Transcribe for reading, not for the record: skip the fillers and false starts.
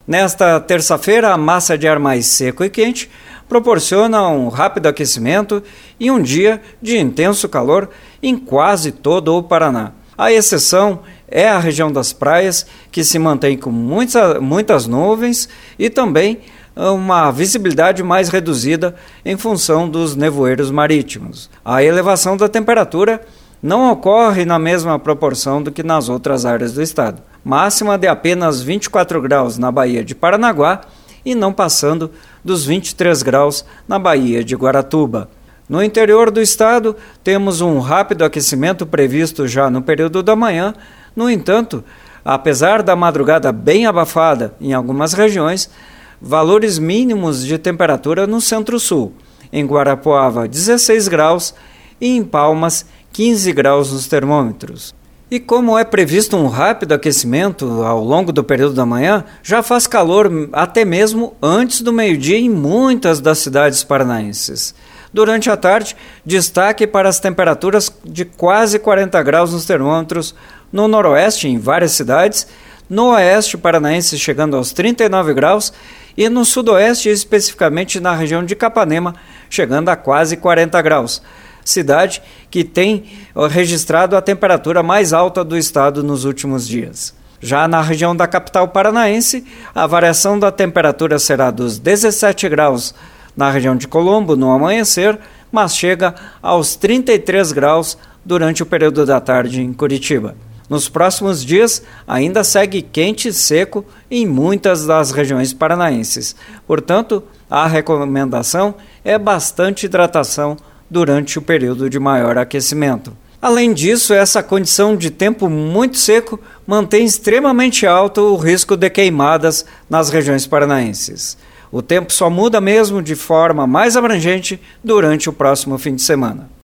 Nesta terça-feira, a massa de ar mais seco e quente proporciona um rápido aquecimento e um dia de intenso calor em quase todo o Paraná. A exceção é a região das praias, que se mantém com muitas nuvens e também uma visibilidade mais reduzida em função dos nevoeiros marítimos. A elevação da temperatura não ocorre na mesma proporção do que nas outras áreas do estado. Máxima de apenas 24 graus na Baía de Paranaguá e não passando dos 23 graus na Baía de Guaratuba. No interior do estado, temos um rápido aquecimento previsto já no período da manhã. No entanto, apesar da madrugada bem abafada em algumas regiões, valores mínimos de temperatura no centro-sul. Em Guarapuava, 16 graus e em Palmas, 15 graus nos termômetros. E como é previsto um rápido aquecimento ao longo do período da manhã, já faz calor até mesmo antes do meio-dia em muitas das cidades paranaenses. Durante a tarde, destaque para as temperaturas de quase 40 graus nos termômetros no noroeste, em várias cidades, no oeste paranaense chegando aos 39 graus e no sudoeste, especificamente na região de Capanema, chegando a quase 40 graus. Cidade que tem registrado a temperatura mais alta do estado nos últimos dias. Já na região da capital paranaense, a variação da temperatura será dos 17 graus na região de Colombo no amanhecer, mas chega aos 33 graus durante o período da tarde em Curitiba. Nos próximos dias, ainda segue quente e seco em muitas das regiões paranaenses. Portanto, a recomendação é bastante hidratação durante o período de maior aquecimento. Além disso, essa condição de tempo muito seco mantém extremamente alto o risco de queimadas nas regiões paranaenses. O tempo só muda mesmo de forma mais abrangente durante o próximo fim de semana.